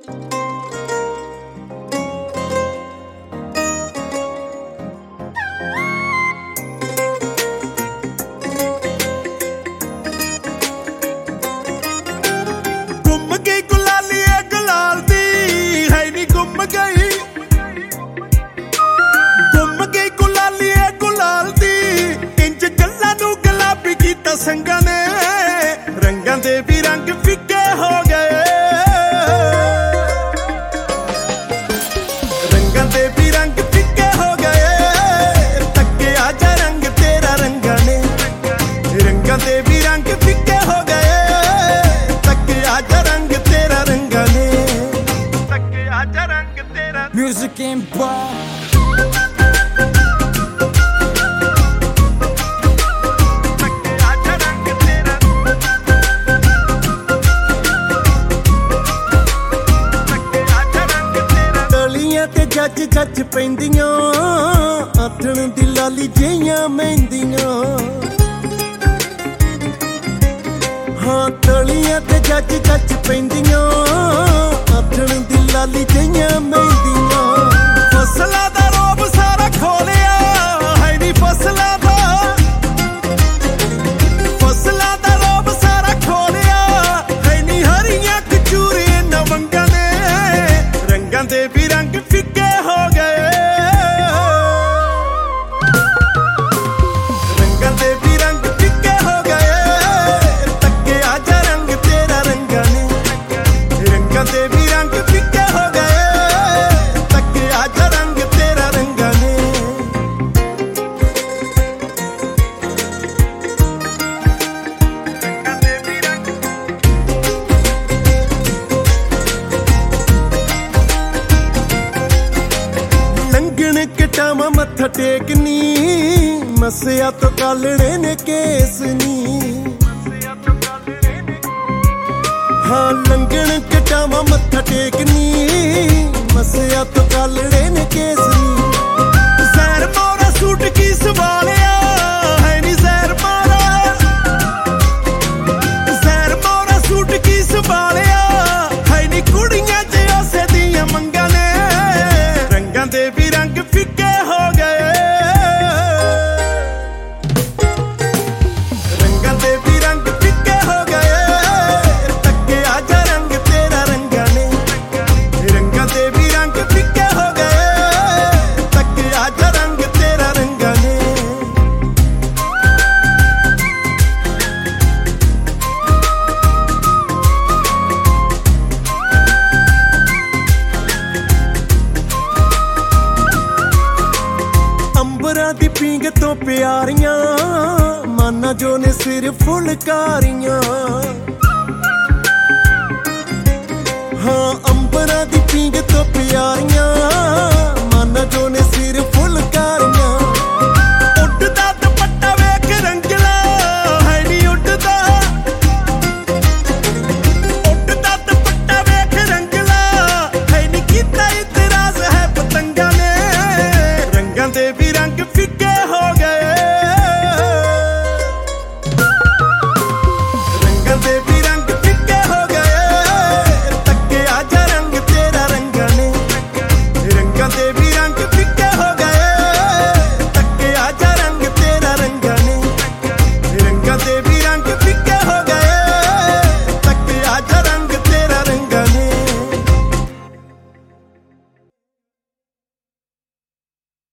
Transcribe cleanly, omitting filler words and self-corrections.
ਸੰਗਾਂ ਨੇ ਰੰਗਾਂ ਦੇ ਵੀ ਰੰਗ ਫਿੱਕੇ ਹੋ ਗਏ, ਰੰਗਾਂ ਦੇ ਵੀ ਰੰਗ ਫਿੱਕੇ ਹੋ ਗਏ। ਤੱਕਿਆ ਜਾ ਰੰਗ ਤੇਰਾ ਰੰਗਾਂ ਨੇ, ਰੰਗਾਂ ਦੇ ਵੀ ਰੰਗ ਫਿੱਕੇ ਹੋ ਗਏ। ਤੱਕਿਆ ਜਾ ਰੰਗ ਤੇਰਾ ਰੰਗਾਂ ਨੇ, ਤੱਕਿਆ ਜਾ ਰੰਗ ਤੇਰਾ। Music Empire ਜੱਜ ਜੱਜ ਪੈਂਦੀਆਂ ਆਥਣ ਦੀ ਲਾਲੀ ਜਿਹੀਆਂ ਮਹਿੰਦੀਆਂ। ਹਾਂ ਤਲੀਆਂ ਤੇ ਜੱਜ ਜੱਜ ਪੈਂਦੀਆਂ ਆਥਣ ਦੀ ਲਾਲੀ ਜਿਹੀਆਂ ਮਹਿੰਦੀਆਂ। ਫਸਲਾਂ ਦਾ ਰੋਬ ਸਾਰਾ ਖੋਲਿਆ ਹੈ ਨੀ ਫਸਲਾਂ ਦਾ, ਫਸਲਾਂ ਦਾ ਰੋਬ ਸਾਰਾ ਖੋਲਿਆ ਹੈ ਨੀ। ਹਰੀਆਂ ਖਜੂਰੇ ਨਵੰਗਾਂ ਨੇ ਰੰਗਾਂ ਦੇ ਵੀ ਰੰਗ ਫਿੱਕੇ ਹੋ ਗਏ, ਰੰਗਾਂ ਦੇ ਵੀ ਰੰਗ ਫਿੱਕੇ ਹੋ ਗਏ। ਤੱਕਿਆ ਜਾ ਰੰਗ ਤੇਰਾ ਰੰਗਾਂ ਨੇ, ਰੰਗਾਂ ਦੇ ਵੀ ਰੰਗ ਫਿੱਕੇ ਹੋ ਗਏ। ਤੱਕਿਆ ਜਾ ਰੰਗ ਤੇਰਾ ਰੰਗਾਂ ਨੇ। ਲੰਘਣ ਕਟਾਵਾਂ ਮੱਥਾ ਟੇਕਨੀ, ਮਸਿਆ ਤੋਂ ਕਾਲੜੇ ਨੇ ਕੇਸ ਨੀ। ਹਾਂ ਲੰਘਣ ਕਟਾਵਾਂ ਮੱਥਾ ਟੇਕਨੀ, ਮਸਿਆ ਤੋਂ ਕਾਲੜੇ ਨੇ ਕੇਸ ਨੀ। ਜ਼ਹਿਰ ਮੋਰਾ ਸੂਟ ਕੀ ਸਵਾਲਿਆ ਹੈ ਨੀ, ਜ਼ਹਿਰ ਮੋਰਾ, ਜ਼ਹਿਰ ਮੋਰਾ ਸੂਟ ਕੀ ਸਵਾਲਿਆ ਹੈ ਨੀ। ਕੁੜੀਆਂ ਚ ਉਸੇ ਦੀਆਂ ਮੰਗਾਂ ਨੇ ਰੰਗਾਂ ਦੇ ਵੀ ਰੰਗ ਫਿੱਕੇ ਹੋ ਗਏ, ਰੰਗਾਂ ਦੇ ਵੀ ਰੰਗ ਫਿੱਕੇ ਹੋ ਗਏ। ਤੱਕਿਆ ਜਾ ਰੰਗ ਤੇਰਾ ਰੰਗਾਂ ਨੇ, ਰੰਗਾਂ ਦੇ ਵੀ ਰੰਗ ਫਿੱਕੇ ਹੋ ਗਏ। ਤੱਕਿਆ ਜਾ ਰੰਗ ਤੇਰਾ ਰੰਗਾਂ ਨੇ। ਅੰਬਰਾਂ ਦੀ ਪੀਂਗ ਤੋਂ ਪਿਆਰੀਆਂ ਮਾਨਾ ਜੋ ਨੇ ਸਿਰ ਫੁਲਕਾਰੀਆਂ।